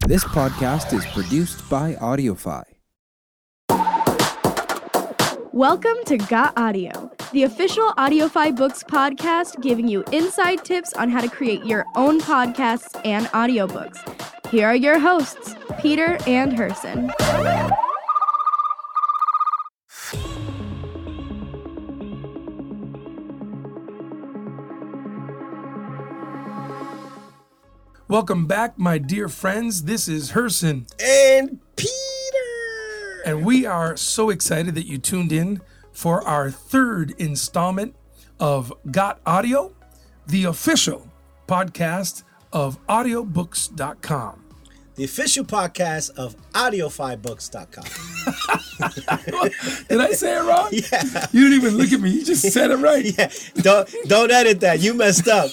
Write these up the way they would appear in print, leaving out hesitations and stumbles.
This podcast is produced by AudioFi. Welcome to Got Audio, the official AudioFi Books podcast giving you inside tips on how to create your own podcasts and audiobooks. Here are your hosts, Peter and Herson. Welcome back, my dear friends. This is Herson. And Peter. And we are so excited that you tuned in for our third installment of Got Audio, the official podcast of audiobooks.com. The official podcast of AudioFiBooks.com. Did I say it wrong? Yeah. You didn't even look at me. You just said it right. Yeah. Don't edit that. You messed up.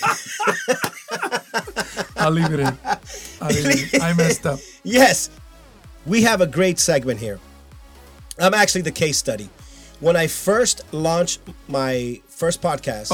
I'll leave it in. I messed up. Yes. We have a great segment here. I'm actually the case study. When I first launched my first podcast.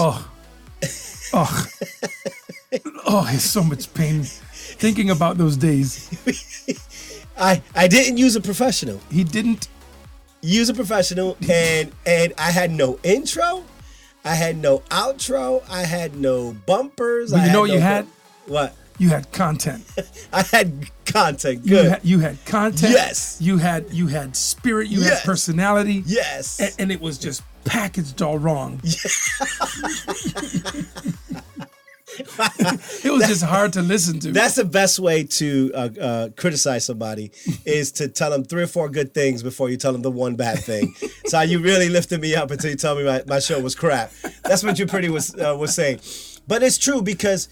It's so much pain thinking about those days. I didn't use a professional. He didn't use a professional, and I had no intro. I had no outro. I had no bumpers. But you had? What? You had content. I had content. Good. You had content. Yes. You had spirit. You had personality. Yes. And it was just packaged all wrong. It was just hard to listen to. That's the best way to criticize somebody is to tell them 3 or 4 good things before you tell them the one bad thing. So you really lifted me up until you told me my show was crap. That's what you pretty was saying. But it's true because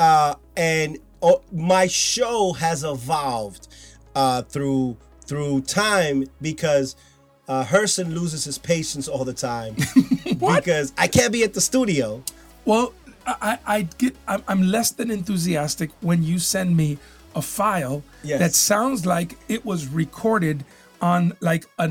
my show has evolved through time because Herson loses his patience all the time because I can't be at the studio. Well, I'm less than enthusiastic when you send me a file that sounds like it was recorded on like a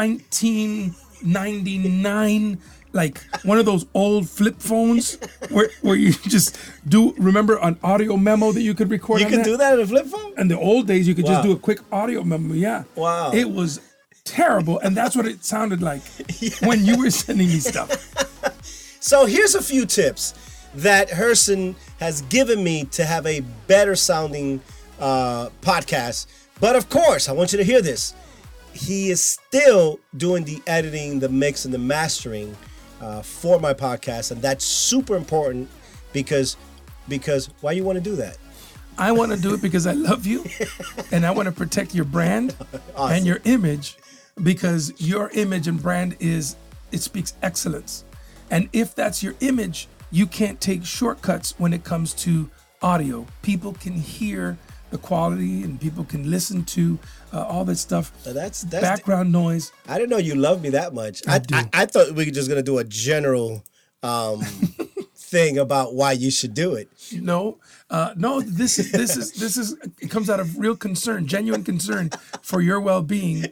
1999, like one of those old flip phones where you just remember an audio memo that you could record You on can that? do that in a flip phone? In the old days, you could just do a quick audio memo, yeah. Wow. It was terrible, and that's what it sounded like when you were sending me stuff. So here's a few tips that Herson has given me to have a better sounding podcast. But of course, I want you to hear this. He is still doing the editing, the mix, and the mastering for my podcast. And that's super important because why you want to do that? I want to do it because I love you and I want to protect your brand Awesome. and your image, because your image and brand it speaks excellence. And if that's your image, you can't take shortcuts when it comes to audio. People can hear the quality and people can listen to all that stuff. That's background noise. I didn't know you loved me that much. I thought we were just going to do a general thing about why you should do it. No, this is it comes out of real concern, genuine concern for your well-being.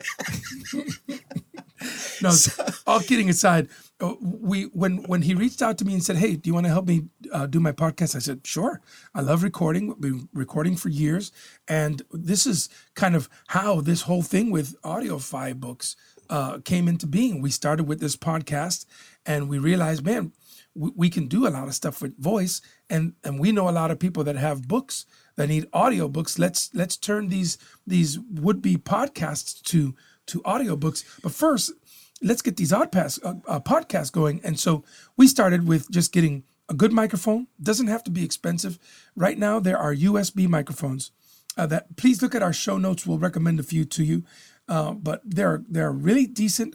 No, all kidding aside, when he reached out to me and said, "Hey, do you want to help me do my podcast?" I said, "Sure. I love recording. We've been recording for years, and this is kind of how this whole thing with AudioFi Books came into being. We started with this podcast, and we realized, man, we can do a lot of stuff with voice, and we know a lot of people that have books that need audiobooks. Let's turn these would-be podcasts to audiobooks. But first, let's get these podcasts going." And so we started with just getting a good microphone. Doesn't have to be expensive. Right now, there are USB microphones that please look at our show notes. We'll recommend a few to you. But there are really decent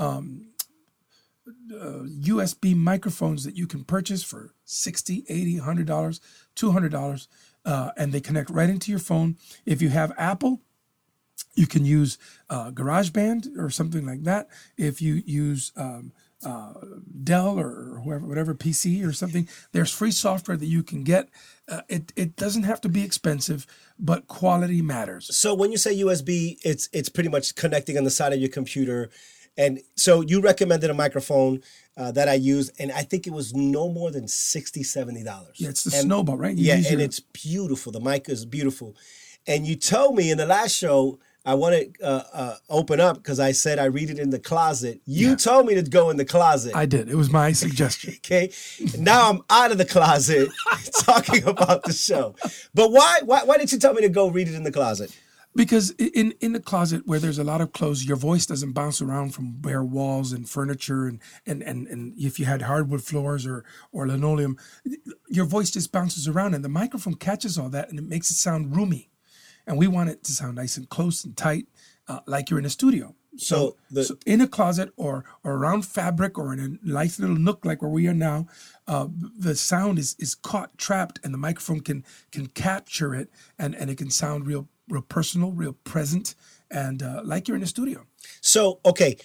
USB microphones that you can purchase for $60, $80, $100, $200, and they connect right into your phone. If you have Apple, you can use GarageBand or something like that. If you use Dell or whatever PC or something, there's free software that you can get. It doesn't have to be expensive, but quality matters. So when you say USB, it's pretty much connecting on the side of your computer. And so you recommended a microphone that I used, and I think it was no more than $60, $70. Yeah, it's the Snowball, right? And it's beautiful. The mic is beautiful. And you told me in the last show, I want to open up because I said I read it in the closet. You told me to go in the closet. I did. It was my suggestion. Okay. Now I'm out of the closet talking about the show. But why did you tell me to go read it in the closet? Because in the closet where there's a lot of clothes, your voice doesn't bounce around from bare walls and furniture, and if you had hardwood floors or linoleum, your voice just bounces around, and the microphone catches all that and it makes it sound roomy. And we want it to sound nice and close and tight, like you're in a studio. So in a closet or around fabric or in a nice little nook like where we are now, the sound is caught, trapped, and the microphone can capture it, and it can sound real personal, real present, and like you're in a studio. So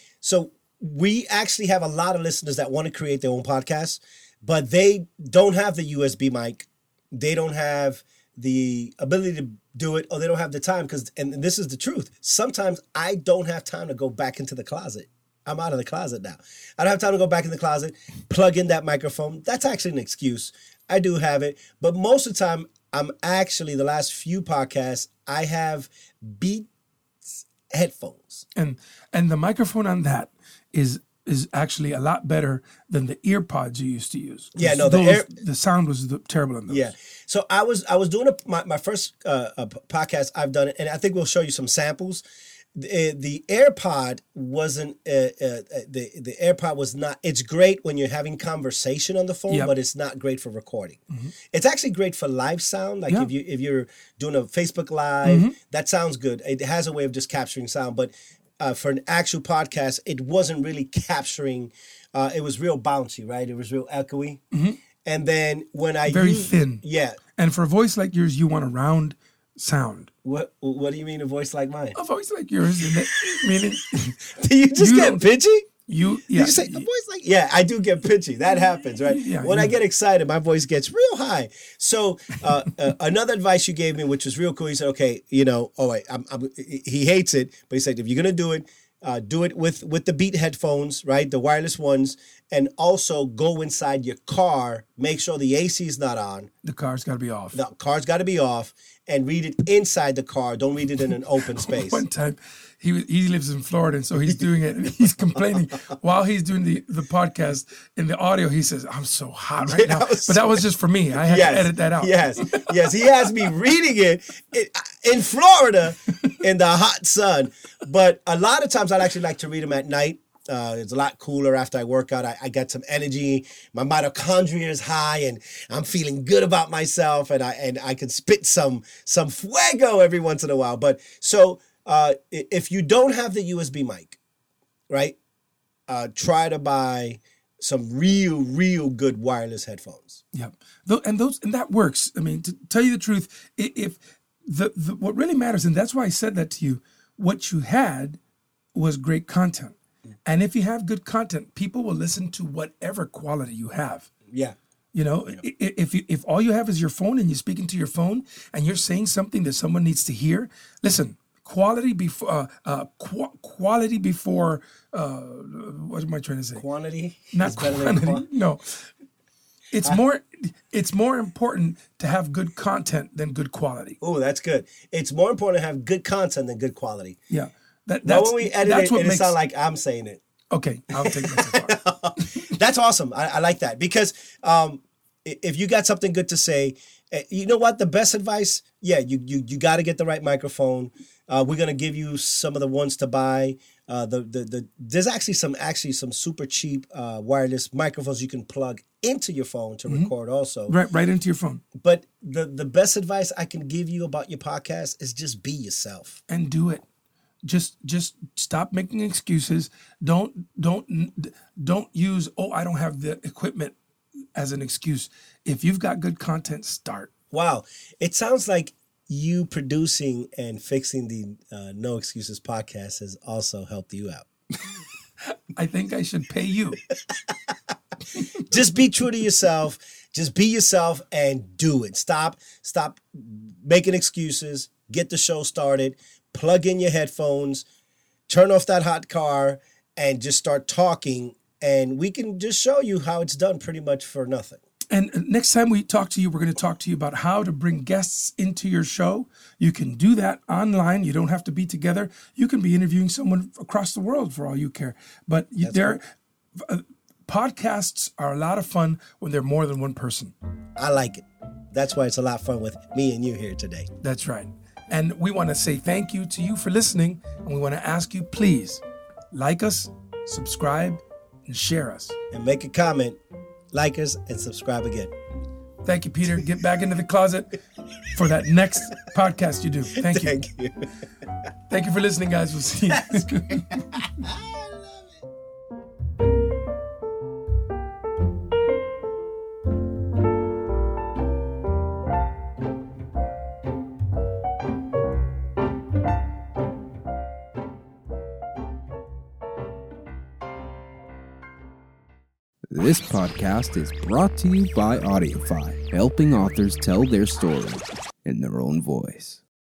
we actually have a lot of listeners that want to create their own podcasts, but they don't have the USB mic. They don't have the ability to do it, or they don't have the time, and this is the truth. Sometimes I don't have time to go back into the closet. I'm out of the closet now. I don't have time to go back in the closet, plug in that microphone. That's actually an excuse. I do have it, but most of the time, I'm actually, the last few podcasts, I have Beats headphones. And the microphone on that is actually a lot better than the ear pods you used to use. Yeah, no, the sound was terrible in those. Yeah. So I was doing my first podcast I've done, and I think we'll show you some samples. The AirPod wasn't the AirPod was not. It's great when you're having conversation on the phone, but it's not great for recording. Mm-hmm. It's actually great for live sound, like if you're doing a Facebook Live, that sounds good. It has a way of just capturing sound, but for an actual podcast, it wasn't really capturing. It was real bouncy, right? It was real echoey. Mm-hmm. And then when I very thin, yeah. And for a voice like yours, you want a round sound. What do you mean a voice like mine? A voice like yours, meaning do you just get pitchy? Did you say a voice like? Yeah, I do get pitchy. That happens, right? When I get excited, my voice gets real high. So another advice you gave me, which was real cool. He said, "Okay, he hates it, but he said if you're gonna do it with the Beat headphones, right, the wireless ones, and also go inside your car. Make sure the AC is not on. The car's got to be off. The car's got to be off, and read it inside the car. Don't read it in an open space." One time, he lives in Florida, and so he's doing it, and he's complaining while he's doing the podcast. In the audio, he says, "I'm so hot right now," but that was just for me. I had to edit that out. Yes. He has me reading it in Florida in the hot sun. But a lot of times, I'd actually like to read them at night. It's a lot cooler after I work out. I got some energy. My mitochondria is high, and I'm feeling good about myself. And I can spit some fuego every once in a while. But so if you don't have the USB mic, right? Try to buy some real good wireless headphones. Yeah, and that works. I mean, to tell you the truth, if what really matters, and that's why I said that to you, what you had was great content. And if you have good content, people will listen to whatever quality you have. Yeah. If all you have is your phone and you're speaking to your phone and you're saying something that someone needs to hear, listen, quality before what am I trying to say? Quantity? Not quantity. No. It's more important to have good content than good quality. Oh, that's good. It's more important to have good content than good quality. Yeah. Now when we edit it, it sounds like I'm saying it. Okay, I'll take that so far. That's awesome. I like that because if you got something good to say, you know what? The best advice, you got to get the right microphone. We're gonna give you some of the ones to buy. There's actually some super cheap wireless microphones you can plug into your phone to record also. Right into your phone. But the best advice I can give you about your podcast is just be yourself and do it. Just stop making excuses. Don't use, I don't have the equipment as an excuse. If you've got good content, start. Wow. It sounds like you producing and fixing the No Excuses podcast has also helped you out. I think I should pay you. Just be true to yourself. Just be yourself and do it. Stop making excuses. Get the show started. Plug in your headphones, turn off that hot car, and just start talking. And we can just show you how it's done pretty much for nothing. And next time we talk to you, we're going to talk to you about how to bring guests into your show. You can do that online. You don't have to be together. You can be interviewing someone across the world for all you care. But podcasts are a lot of fun when they're more than one person. I like it. That's why it's a lot of fun with me and you here today. That's right. And we want to say thank you to you for listening. And we want to ask you, please, like us, subscribe, and share us. And make a comment, like us, and subscribe again. Thank you, Peter. Get back into the closet for that next podcast you do. Thank you. Thank you. Thank you for listening, guys. We'll see you. This podcast is brought to you by AudioFi, helping authors tell their story in their own voice.